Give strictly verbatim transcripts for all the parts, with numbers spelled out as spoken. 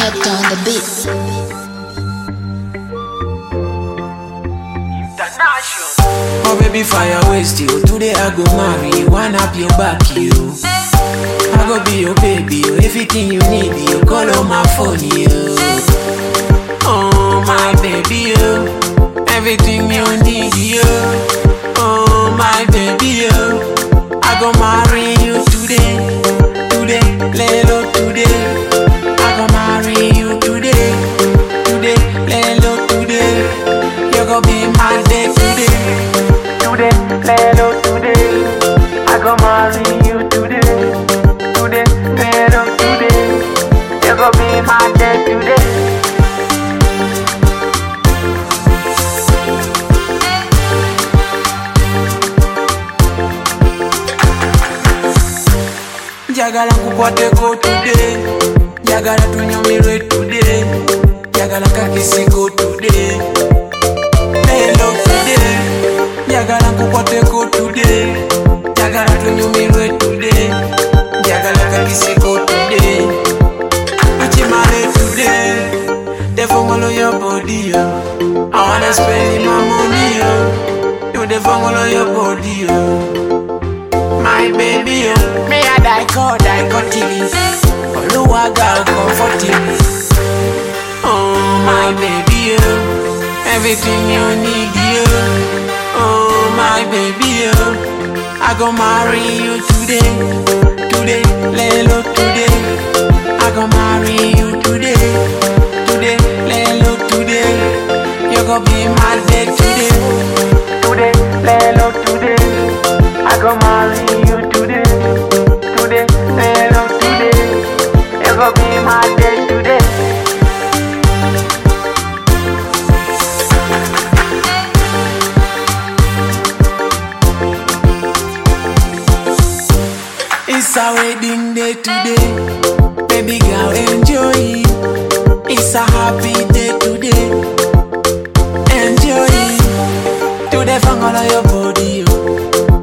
kept on the beat. Oh baby, fire waste you. Today I go marry you, one up your back you. I go be your baby, you. Everything you need, you. Call on my phone, you. Oh my baby, you. Everything you need, you. Oh my baby, you. I go marry you today, today, lelo today. I go marry you today, today, lelo today. You go be my day today, today, lelo today. I go marry you today, today, lelo today. You go be my day today. Jagala kukwateko today, jagala tunyumirwe today, jagala kakisiko today, lelo today, jagala kukwateko today, jagala tunyumirwe today, jagala kakisiko today, uchimale today, they follow your body, yo. I wanna spend my money, yo. You they follow your body, yo. My baby, oh, me a die call, die call T V. Oluwa girl comforting. Oh, my baby, oh, everything you need, you. Oh, my baby, oh, I go marry you today, today, lelo today. I go marry you today, today, lelo today. You go be my day today, today, lelo today. I go marry you today, today, hello today. You go be my day today. It's a wedding day today, baby girl enjoy it. It's a happy day today, enjoy it. Today fangala your body, yo.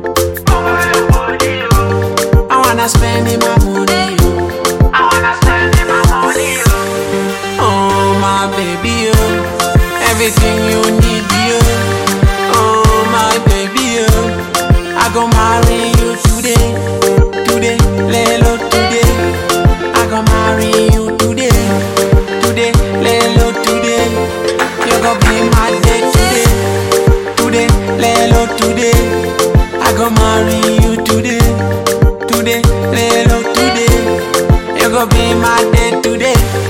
I wanna spend my money, yo. I wanna spend my money, yo. Oh my baby, yo. Everything you need, yo. Oh my baby, yo. I go marry you today, today, lelo today. I go marry you today, today, lelo today. You go be my day today, today, lelo today. I go marry you today, today, lelo today. You go be my day today.